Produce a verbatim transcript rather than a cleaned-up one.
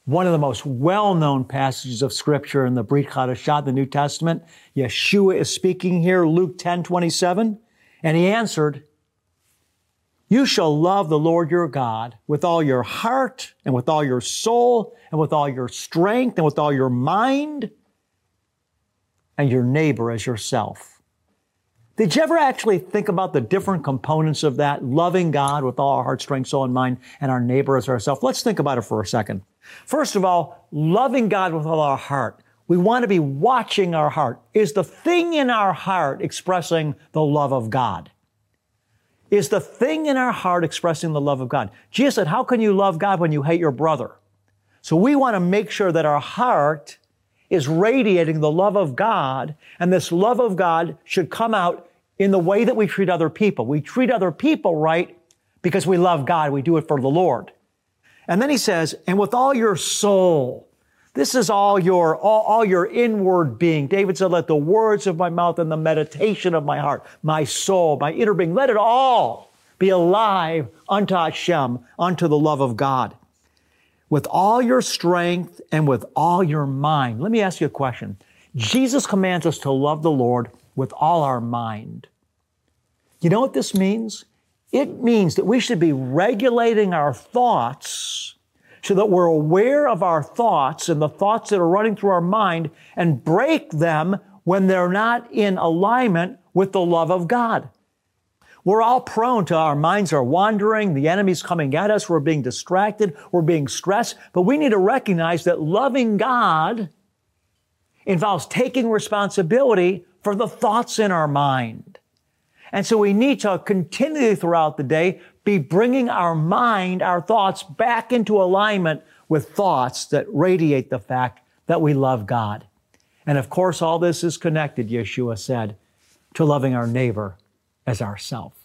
One of the most well-known passages of Scripture in the Brit Chadashah, the New Testament. Yeshua is speaking here, Luke ten twenty-seven, and he answered, "You shall love the Lord your God with all your heart and with all your soul and with all your strength and with all your mind, and your neighbor as yourself." Did you ever actually think about the different components of that? Loving God with all our heart, strength, soul, and mind, and our neighbor as ourselves. Let's think about it for a second. First of all, loving God with all our heart. We want to be watching our heart. Is the thing in our heart expressing the love of God? Is the thing in our heart expressing the love of God? Jesus said, how can you love God when you hate your brother? So we want to make sure that our heart is radiating the love of God, and this love of God should come out in the way that we treat other people. We treat other people right because we love God. We do it for the Lord. And then he says, and with all your soul. This is all your, all, all your inward being. David said, let the words of my mouth and the meditation of my heart, my soul, my inner being, let it all be alive unto Hashem, unto the love of God. With all your strength and with all your mind. Let me ask you a question. Jesus commands us to love the Lord with all our mind. You know what this means? It means that we should be regulating our thoughts so that we're aware of our thoughts and the thoughts that are running through our mind and break them when they're not in alignment with the love of God. We're all prone to our minds are wandering, the enemy's coming at us, we're being distracted, we're being stressed, but we need to recognize that loving God involves taking responsibility for the thoughts in our mind. And so we need to continually throughout the day be bringing our mind, our thoughts back into alignment with thoughts that radiate the fact that we love God. And of course, all this is connected, Yeshua said, to loving our neighbor as ourself.